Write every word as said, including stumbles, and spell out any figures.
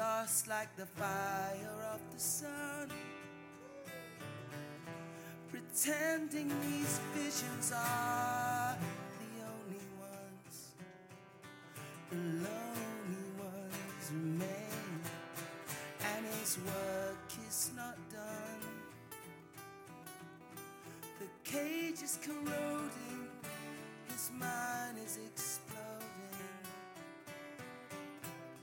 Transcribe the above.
lost like the fire of the sun, pretending these visions are the only ones. The lonely ones remain, and his work is not done. The cage is corroding, his mind is exploding.